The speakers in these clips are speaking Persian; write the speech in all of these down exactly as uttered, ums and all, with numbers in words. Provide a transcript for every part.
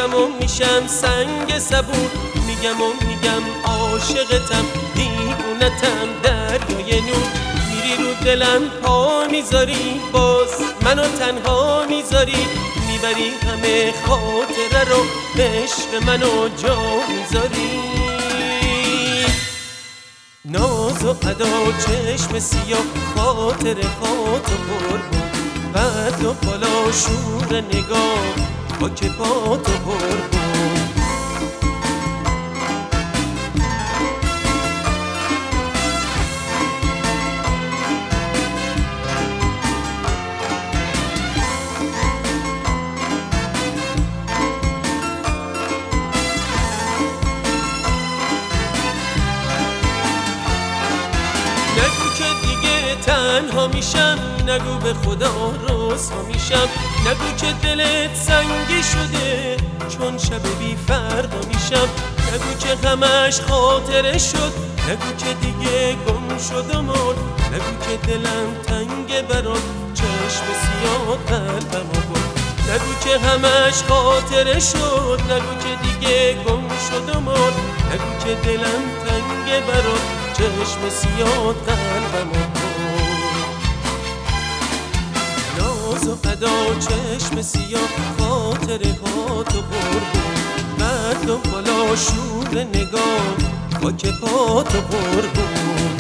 میشم و میشم سنگ صبور، میگم و میگم عاشقتم، دیوونتم دریای نور. میری رو دلم پا میذاری، باز منو تنها میذاری، میبری همه خاطره رو، عشق منو جا میذاری. ناز و ادا چشم سیاه، خاطر خاطر قربون، قد و بالا شور نگاه، خاک پات و قربون. نگو که دیگه تنها میشم، نگو به خدا رسوا میشم، نگو که دلت سنگی شده چون شب بی فردا میشم، نگو که غمش خاطره شد، نگو که دیگه گم شد و مرد، نگو که دلم تنگ برات، چشم سیاه قلبمو برد، نگو که همش خاطره شد، نگو که دیگه گم شد و مرد، نگو که دلم تنگ برات، چشم سیاه قلبمو برد. ناز و ادا چشم سیاه، خاطر هات و قربون، قد و بالا شور نگاه، خاک پات و قربون.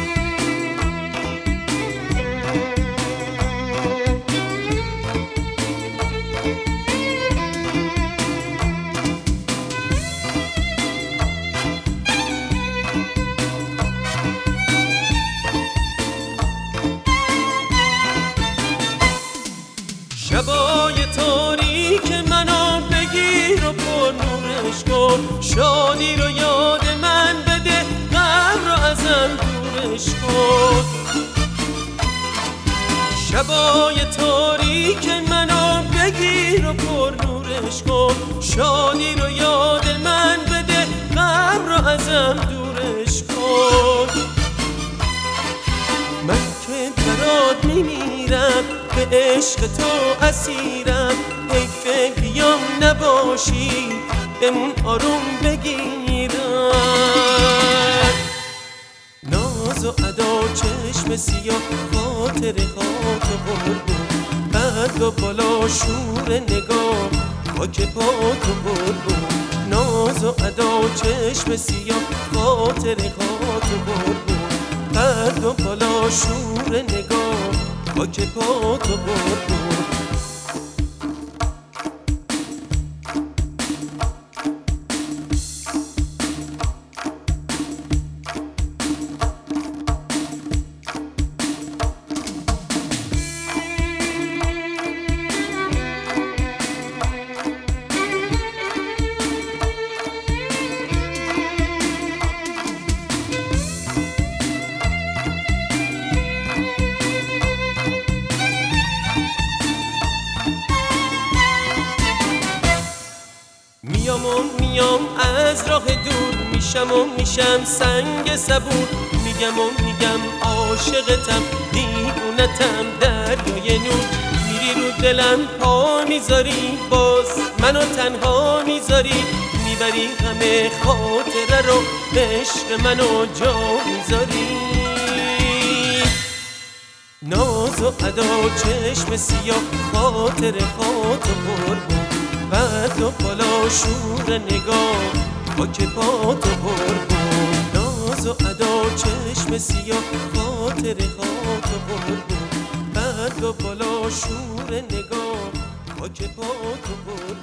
شبای تاریک منو بگیر و پر نورش کن، شادی رو یاد من بده، غم رو ازم دورش کن. شبای تاریک منو بگیر و پر نورش کن، شادی رو یاد من بده، غم رو ازم دورش کن. من که برات میمیرم، به عشق تو اسیرم، حیفه بیام نباشی، بمون آروم بگیرم. ناز و ادا چشم سیاه، خاطر خاک و قربون، قد و بالا شور نگاه، خاک پات و قربون. ناز و ادا چشم سیاه، خاطر خاک و قربون، قد و بالا شور نگاه، خاک پات و قربون. میام و میام از راه دور، میشم و میشم سنگ صبور، میگم و میگم عاشقتم، دیوونتم دریای نور. میری رو دلم پا میذاری، باز منو تنها میذاری، میبری همه خاطره رو، عشق منو جا میذاری. ناز و ادا چشم سیاه، خاطر خاط و قربون، قد و بالا شور نگاه، خاک پات و قربون. ناز و ادا چشم سیاه، خاطر خاط و قربون، قد و بالا شور نگاه، خاک پات و قربون.